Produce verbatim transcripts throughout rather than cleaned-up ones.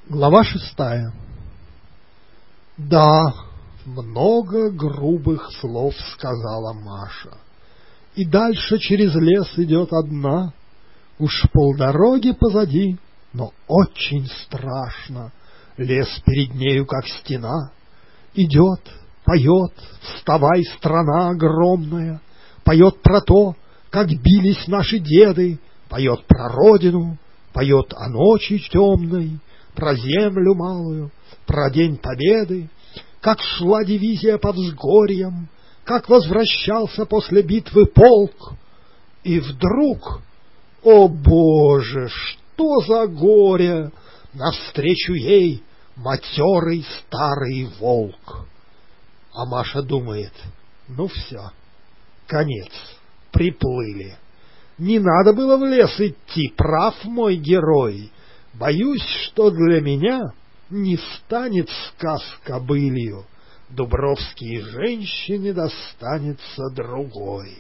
Глава шестая. Да, много грубых слов сказала Маша, и дальше через лес идет одна. Уж полдороги позади, но очень страшно. Лес перед нею, как стена. Идет, поет, вставай, страна огромная, поет про то, как бились наши деды, поет про родину, поет о ночи темной, про землю малую, про день победы, как шла дивизия по взгорьям, как возвращался после битвы полк. И вдруг, о Боже, что за горе! Навстречу ей матерый старый волк. А Маша думает: ну все, конец, приплыли. Не надо было в лес идти, прав мой герой. Боюсь, что для меня не станет сказка былью, Дубровской женщине достанется другой.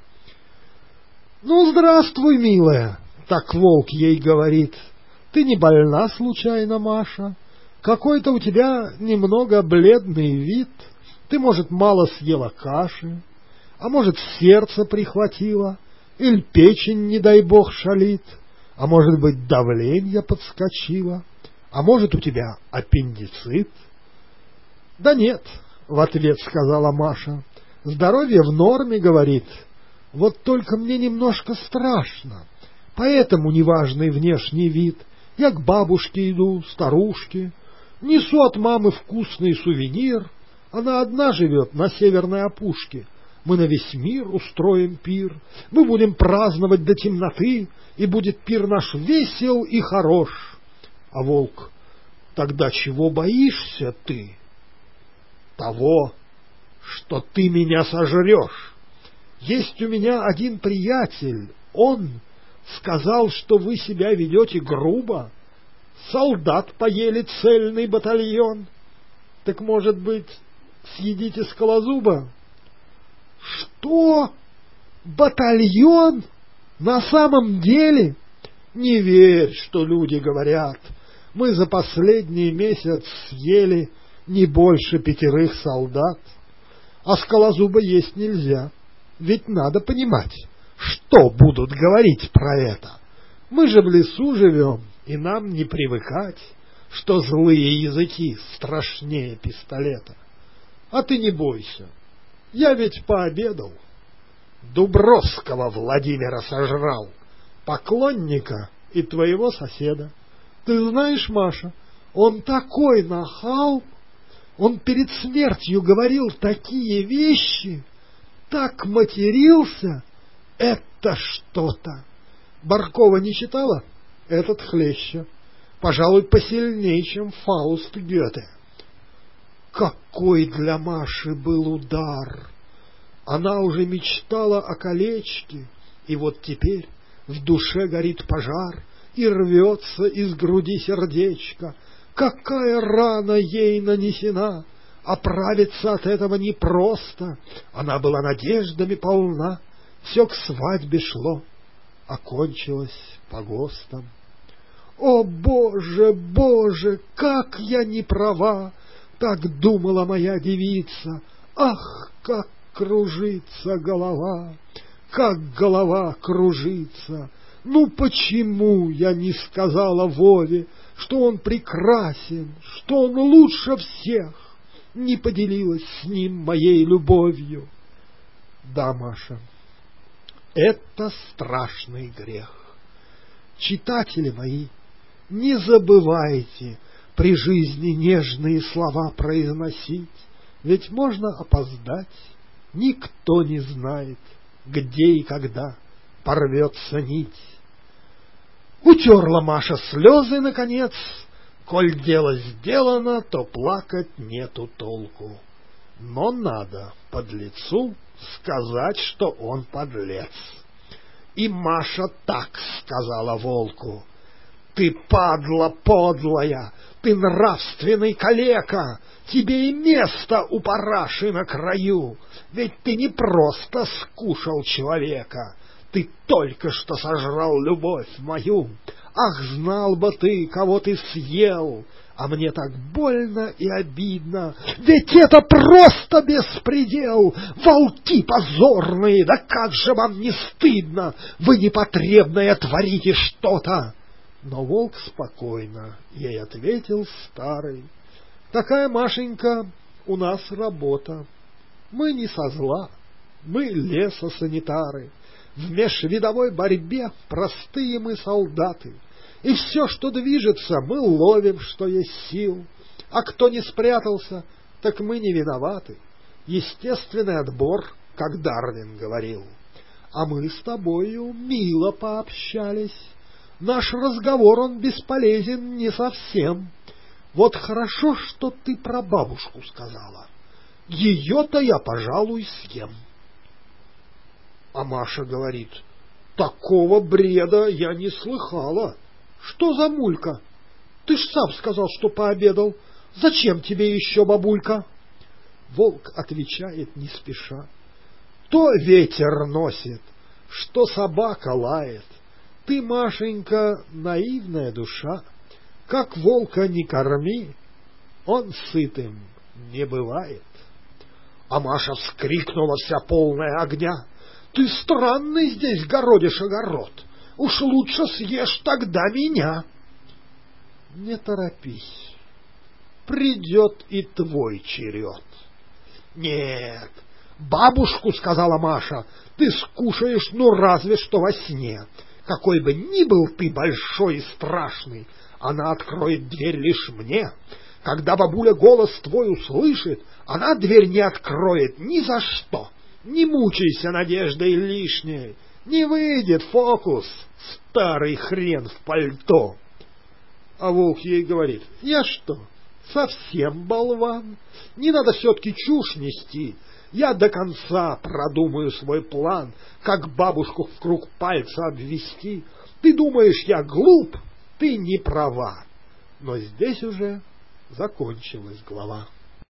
Ну, здравствуй, милая, так волк ей говорит. Ты не больна случайно, Маша? Какой-то у тебя немного бледный вид. Ты, может, мало съела каши, а может, сердце прихватило, или печень, не дай бог, шалит, а может быть, давление подскочило, а может, у тебя аппендицит? — Да нет, — в ответ сказала Маша, — здоровье в норме, говорит, вот только мне немножко страшно, поэтому неважный внешний вид. Я к бабушке иду, старушке, несу от мамы вкусный сувенир, она одна живет на северной опушке. Мы на весь мир устроим пир, мы будем праздновать до темноты, и будет пир наш весел и хорош. А волк: тогда чего боишься ты? Того, что ты меня сожрешь. Есть у меня один приятель, он сказал, что вы себя ведете грубо, солдат поели цельный батальон. Так, может быть, съедите скалозуба? Что? Батальон? На самом деле? Не верь, что люди говорят. Мы за последний месяц съели не больше пятерых солдат. А скалозуба есть нельзя. Ведь надо понимать, что будут говорить про это. Мы же в лесу живем, и нам не привыкать, что злые языки страшнее пистолета. А ты не бойся. Я ведь пообедал. Дубровского Владимира сожрал, поклонника и твоего соседа. Ты знаешь, Маша, он такой нахал, он перед смертью говорил такие вещи, так матерился, это что-то. Баркова не читала? Этот хлеще, пожалуй, посильнее, чем Фауст Гёте. Какой для Маши был удар! Она уже мечтала о колечке, и вот теперь в душе горит пожар, и рвется из груди сердечко. Какая рана ей нанесена! Оправиться от этого непросто. Она была надеждами полна, все к свадьбе шло, окончилось погостом. О, Боже, Боже, как я не права! Так думала моя девица. Ах, как кружится голова, как голова кружится! Ну почему я не сказала Вове, что он прекрасен, что он лучше всех, не поделилась с ним моей любовью? Да, Маша, это страшный грех. Читатели мои, не забывайте при жизни нежные слова произносить, ведь можно опоздать, никто не знает, где и когда порвется нить. Утерла Маша слезы, наконец, коль дело сделано, то плакать нету толку. Но надо подлецу сказать, что он подлец. И Маша так сказала волку: ты падла подлая, ты нравственный калека, тебе и место у параши на краю, ведь ты не просто скушал человека, ты только что сожрал любовь мою, Ах, знал бы ты, кого ты съел! А мне так больно и обидно, ведь это просто беспредел! Волки позорные, да как же вам не стыдно! Вы непотребное творите что-то! Но волк спокойно ей ответил старый: такая, Машенька, у нас работа. Мы не со зла, мы лесосанитары. В межвидовой борьбе простые мы солдаты. И все, что движется, мы ловим, что есть сил. А кто не спрятался, так мы не виноваты. Естественный отбор, как Дарвин говорил. А мы с тобою мило пообщались. Наш разговор, он бесполезен не совсем. Вот хорошо, что ты про бабушку сказала. Ее-то я, пожалуй, съем. А Маша говорит: такого бреда я не слыхала. Что за мулька? Ты ж сам сказал, что пообедал. Зачем тебе еще бабулька? Волк отвечает не спеша: то ветер носит, что собака лает. Ты, Машенька, наивная душа. Как волка не корми, он сытым не бывает. А Маша вскрикнула вся полная огня: ты странный здесь городишь огород. Уж лучше съешь тогда меня. Не торопись, придет и твой черед. Нет, бабушку, сказала Маша, ты скушаешь, ну разве что во сне. Какой бы ни был ты большой и страшный, она откроет дверь лишь мне. Когда бабуля голос твой услышит, она дверь не откроет ни за что. Не мучайся надеждой лишней, не выйдет фокус, старый хрен в пальто. А волк ей говорит: я что, совсем болван? Не надо все-таки чушь нести. Я до конца продумаю свой план, как бабушку в круг пальца обвести. Ты думаешь, я глуп? Ты не права. Но здесь уже закончилась глава.